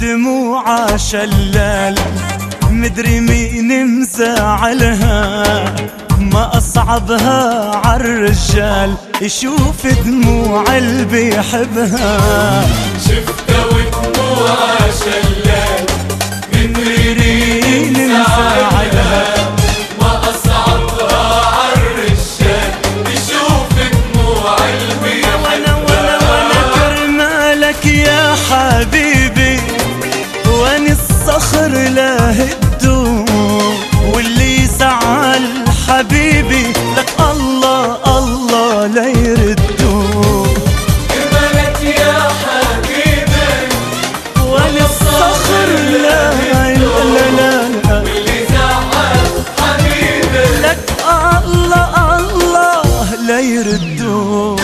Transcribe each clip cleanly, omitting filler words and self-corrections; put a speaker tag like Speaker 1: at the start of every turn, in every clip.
Speaker 1: ودموعها شلال، مدري مين مزعلها، ما أصعبها عالرجال يشوف دموع اللي بيحبها.
Speaker 2: شفتها ودموعها شلال، مدري مين مزعلها، ما أصعبها عالرجال يشوف دموع اللي بيحبها.
Speaker 1: وانا كرمالك يا حبيبي، واني الصخر لا هدوم، واللي يزعل حبيبي لك الله الله لا يردوه.
Speaker 2: كرمالك يا حبيبي،
Speaker 1: واني الصخر لا
Speaker 2: واللي زعل حبيبي
Speaker 1: لك الله الله لا يردوه.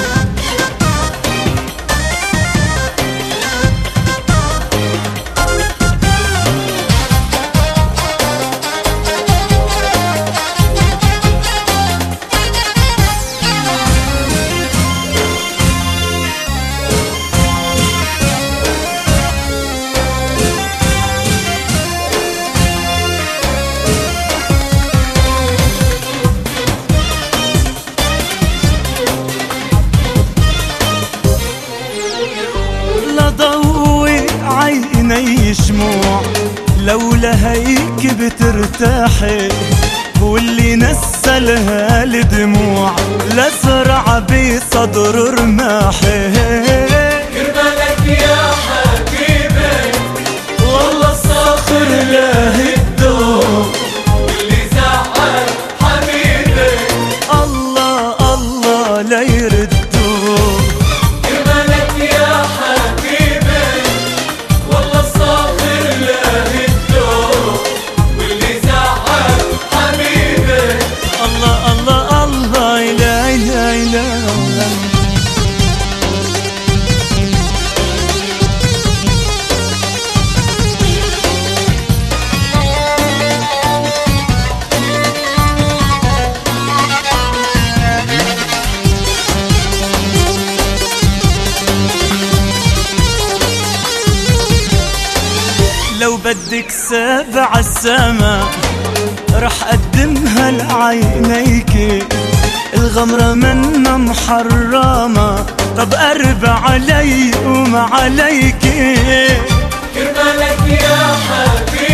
Speaker 1: ضوي عيني شموع، لولا هيك بترتاحي، واللي نسلها الدموع لزرع بصدر رماحي.
Speaker 2: كرمالك يا حبيبي،
Speaker 1: والله الصخر لا هدوه،
Speaker 2: واللي زعل حبيبي
Speaker 1: الله الله لا يردوه.
Speaker 2: كرمالك يا حبيبي، والله الصابر لا هدوه، واللي زعل حبيبي
Speaker 1: الله الله الله لا لا لا. لو بدك 7 السما رح أقدمها لعينيكي، الغمرة منا محرمة، طب قرب علي وما عليكي.
Speaker 2: كرمالك يا حبيبي،